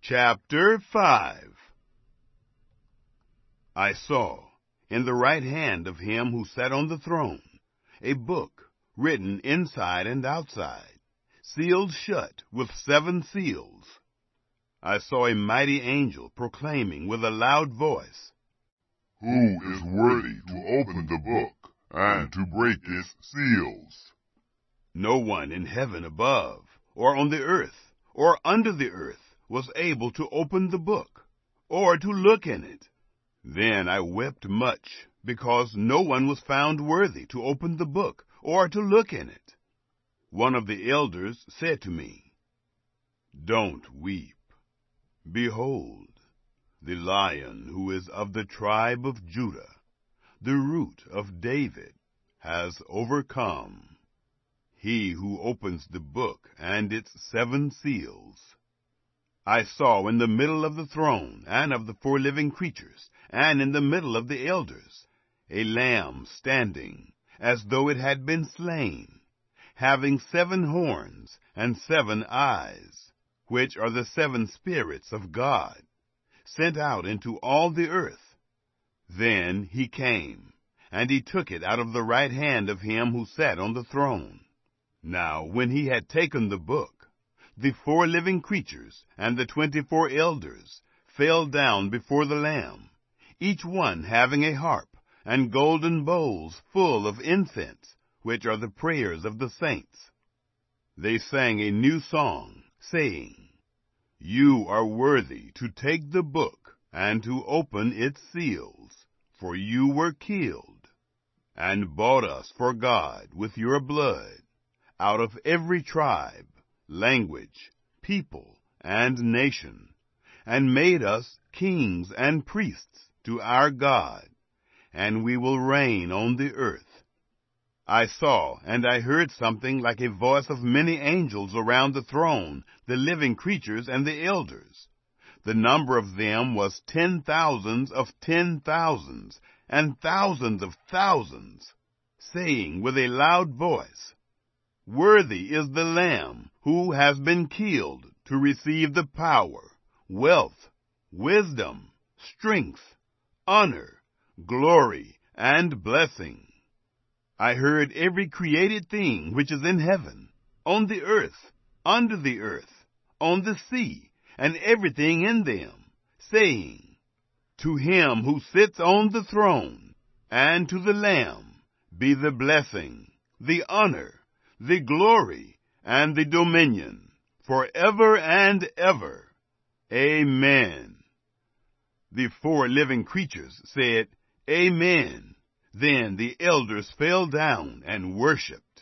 Chapter 5. I saw, in the right hand of him who sat on the throne, a book written inside and outside, sealed shut with 7 seals. I saw a mighty angel proclaiming with a loud voice, "Who is worthy to open the book and to break its seals?" No one in heaven above, or on the earth, or under the earth, was able to open the book, or to look in it. Then I wept much, because no one was found worthy to open the book, or to look in it. One of the elders said to me, "Don't weep. Behold, the Lion who is of the tribe of Judah, the root of David, has overcome. He who opens the book and its 7 seals." I saw in the middle of the throne and of the 4 living creatures, and in the middle of the elders, a lamb standing, as though it had been slain, having 7 horns and 7 eyes, which are the 7 spirits of God, sent out into all the earth. Then he came, and he took it out of the right hand of him who sat on the throne. Now when he had taken the book, the 4 living creatures and the 24 elders fell down before the Lamb, each one having a harp and golden bowls full of incense, which are the prayers of the saints. They sang a new song, saying, "You are worthy to take the book and to open its seals, for you were killed, and bought us for God with your blood, out of every tribe, language, people, and nation, and made us kings and priests to our God, and we will reign on the earth." I saw and I heard something like a voice of many angels around the throne, the living creatures, and the elders. The number of them was 10,000s of 10,000s, and thousands of thousands, saying with a loud voice, "Worthy is the Lamb who has been killed to receive the power, wealth, wisdom, strength, honor, glory, and blessing." I heard every created thing which is in heaven, on the earth, under the earth, on the sea, and everything in them, saying, "To him who sits on the throne, and to the Lamb, be the blessing, the honor, the glory, and the dominion, forever and ever. Amen." The 4 living creatures said, "Amen." Then the elders fell down and worshipped.